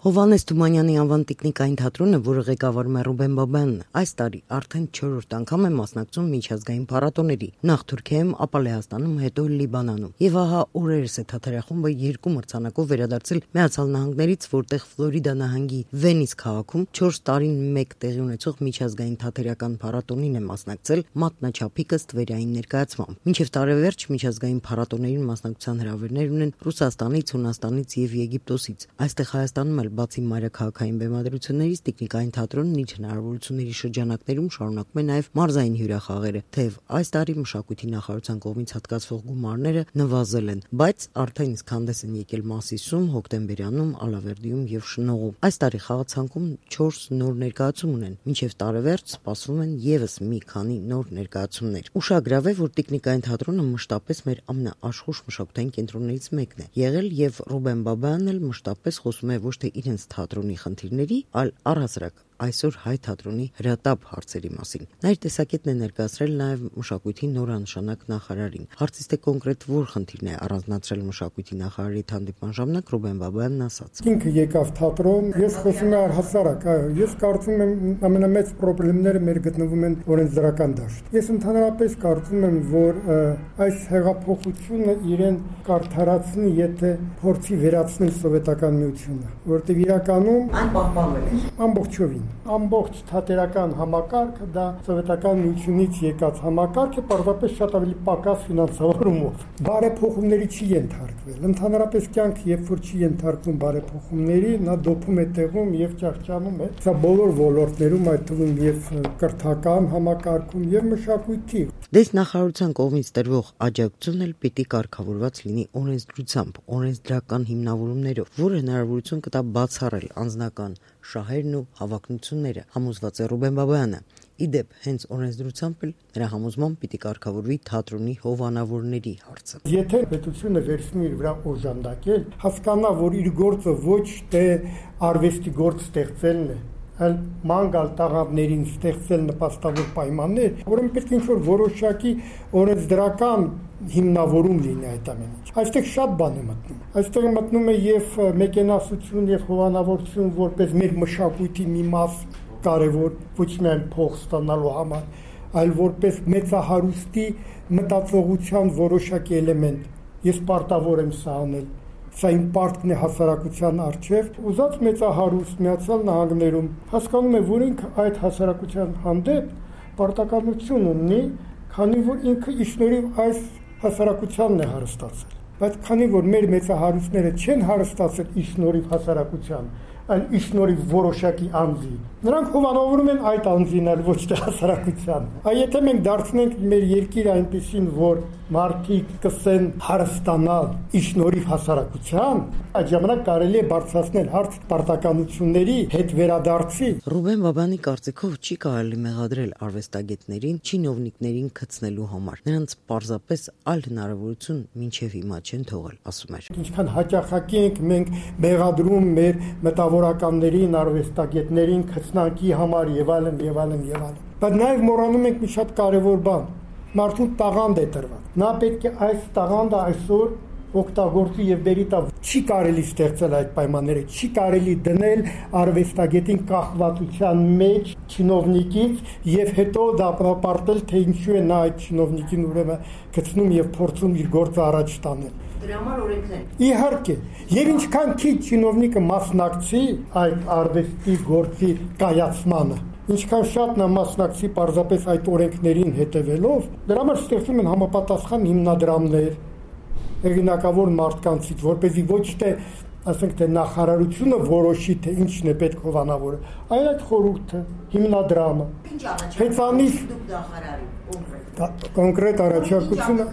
Հովհաննես Թումանյանի անվան տիկնիկային թատրոնը, որը ղեկավարում է Ռուբեն Բաբայանն, այս տարի արդեն 4-րդ անգամ է մասնակցում միջազգային փառատոների՝ նախ Թուրքիայում, ապա Լեհաստանում, հետո Լիբանանում։ Եվ ահա օրերս է թատերախումբը 2 մրցանակով վերադարձել Միացյալ Նահանգներից, որտեղ Ֆլորիդա նահանգի Վենիս քաղաքում 4 տարին մեկ տեղի ունեցող միջազգային թատերական փառատոնին է մասնակցել մատնաչափիկս Տվերային ներկայացմամբ։ Մինչև տարեվերջ միջազգային փառատոներին մասնակցության հրավերներ ունեն Ռուսաստանից, Հունաստանից եւ Եգիպտոսից։ Այստեղ Հայաստանում էլ բացի մայրաքաղաքային բեմադրություններից, տիկնիկային թատրոնն իր հնարավորությունների շրջանակներում շարունակում է նաև մարզային հյուրախաղերը, թեև այս տարի մշակույթի նախարարության կողմից հատկացվող գումարները նվազել են, բայց արդեն իսկ հանդես են եկել Մասիսում, Հոկտեմբերյանում, Ալավերդիում եւ Շնողում։ Այս տարի խաղացանկում 4 նոր ներկայացում ունեն, մինչև տարեվերջ սպասվում են եւս մի քանի նոր ներկայացումներ։ Ուշագրավ է, որ տիկնիկային թատրոնը մշտապես մեր ամենաաշխույժ մշակութային կենտրոններից մեկն է եղել եւ Ռուբեն Բաբայանն էլ մշտապես խոսում է ոչ թե իրենց թատրոնի խնդիրների, այլ առհասարակ այսօր հայ թատրոնի հրատապ հարցերի մասին։ Նա իր տեսակետն է ներկայացրել նաև մշակույթի նորանշանակ նախարարին։ Հարցից թե կոնկրետ որ խնդիրն է առանձնացրել մշակույթի նախարարի հանդիպման ժամանակ, Ռուբեն Բաբայանն ասաց. Ինքը եկավ թատրոն, ես խոսում եմ առհասարակ, ես կարծում եմ ամենամեծ խնդիրները մեր գտնվում են օրենսդրական դաշտում։ Ես ընդհանրապես կարծում եմ, որ այս հեղափոխությունը իրեն կարդարացնի, եթե փորձի վերացնել սովետական միությունը, որտեղ իրականում այն պահպանվել է ամբողջովին ամբողջ թատերական համակարգը դա սովետական միությունից եկած համակարգ է, պարզապես շատ ավելի պակաս ֆինանսավորումով։ Բարեփոխումների չի ենթարկվել։ Ընդհանրապես կյանքը, երբ որ չի ենթարկվում բարեփոխումների, նա դոփում է տեղում եւ ճարճանում է։ Սա բոլոր ոլորտներում, այդ թվում եւ կրթական համակարգում եւ մշակույթի։ Դες նախարարության կողմից տրվող աջակցությունն էլ պիտի կարգավորված լինի օրենսդրությամբ, օրենսդրական հիմնավորումներով, որը հնարավորություն կտա բացառել անձնական շահերն ու հավակնությունները, համոզված է Ռուբեն Բաբայանը։ Իդեպ, հենց օրենսդրությամբ էլ նրա համոզմամբ պիտի կարգավորվի թատրոնի հովանավորների հարցը։ Եթե պետությունը վերցնի իր վրա օժանդակել, հասկանա, որ իր գործը ոչ թե արվեստի գործ ստեղծելն է, այլ մանգալ տաղավներին ստեղծել նպաստավոր պայմաններ, որոնք պետք է ինչ-որ որոշակի օրենսդրական հիմնավորում լինի այդ ամենից։ Այստեղ շատ բան է մտնում։ Այստեղ մտնում է եւ մեկենասություն եւ հովանավորություն որպես մեր մշակույթի մի մաս կարևոր, ոչ միայն փող ստանալու համար, այլ որպես մեծահարուստի մտածողության որոշակի էլեմենտ։ Ես պարտավոր եմ սա անել։ Սա իմ պարտքն է հասարակության առջև։ Ուզած մեծահարուստ Միացյալ Նահանգներում հասկանում է, որ ինքը այդ հասարակության հանդեպ պարտականություն ունի, քանի որ ինքը իշնորհիվ այս հասարակությանն է հարստացել։ Բայց քանի որ մեր մեծահարուստները չեն հարստացել իշնորհիվ հասարակության, այլ իշնորհիվ որոշակի անձի, նրանք հովանավորում են այդ անձին, այլ ոչ թե հասարակության։ Եթե մենք դարձնենք մեր երկիրը այնպեսին, որ մարդիկ կսեն հարստանալ իշնորհիվ հասարակության, այդ ժամանակ կարելի է բարձրացնել հարց պարտականությունների հետ վերադարձի։ Ռուբեն Բաբայանի կարծիքով չի կարելի մեղադրել արվեստագետներին չինովնիկներին գցնելու համար։ Նրանց պարզապես այլ հնարավորություն մինչև հիմա չեն թողել, ասում էր։ Ինչքան հաճախակի ենք մենք մեղադրում մեր մտավորականներին, արվեստագետներին գցնակի համար եւ այլն եւ այլն եւ այլն։ Բայց նաեւ մոռանում ենք մի շատ կարեւոր բան։ Մարդուն տաղանդ է տրված։ Նա պետք է այս տաղանդը այսօր օգտագործի եւ բերի տա։ Չի կարելի ստեղծել այդ պայմանները, չի կարելի դնել արվեստագետին կախվածության մեջ չինովնիկից եւ հետո դապարտել, թե ինչու է նա այդ չինովնիկին ուրեմն գցնում եւ փորձում իր գործը առաջ տանել։ Դրա համար օրենքն է։ Իհարկե, եւ ինչքան քիչ չինովնիկը մասնակցի այդ արվեստի գործի կայացմանը, ինչքան շատ նա մասնակցի պարզապես այդ օրենքներին հետևելով, դրա համար ստեղծում են համապատասխան հիմնադրամներ, հեղինակավոր մարդկանցից, որպեսզի ոչ թե, ասենք թե նախարարությունը որոշի, թե ինչն է պետք հովանավորը, այլ այդ խորհուրդը, հիմնադրամը։ Ինչ առաջարկություն դուք նախարարին կոնկրետ առաջարկությունը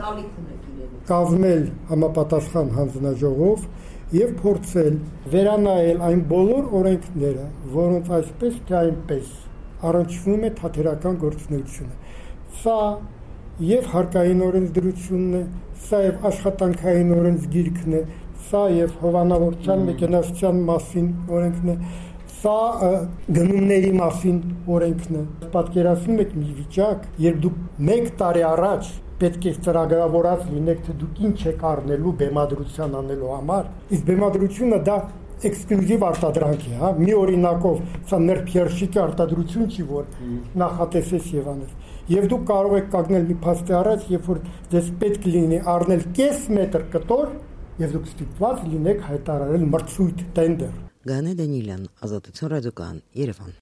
կազմել համապատասխան հանձնաժողով եւ փորձել վերանայել այն բոլոր օրենքները, որոնց այսպես թե այնպես առնչվում է թատերական գործունեությունը։ Սա եւ հարկային օրենսդրությունն է, սա եւ աշխատանքային օրենսգիրքն է, սա եւ հովանավորության մեկենասության մասին օրենքն է, սա գնումների մասին օրենքն է։ Պատկերացնում եք մի վիճակ, երբ դուք 1 տարի առաջ պետք է ծրագրավորած լինեք, թե դուք ինչ եք առնելու բեմադրության անելու համար։ Իսկ բեմադրությունը դա էքսկլյուզիվ արտադրանք է, հա, մի օրինակով, սա նրբերշիկ արտադրություն չի, որ նախատեսես եւ անես։ Եվ դուք կարող եք կանգնել մի փաստի առաջ, երբ որ դες պետք լինի առնել կես մետր կտոր, եւ դուք ստիպված լինեք հայտարարել մրցույթ տենդեր։ Գանե Դանիելյան, Ազատություն ռադիոկայան, Երևան։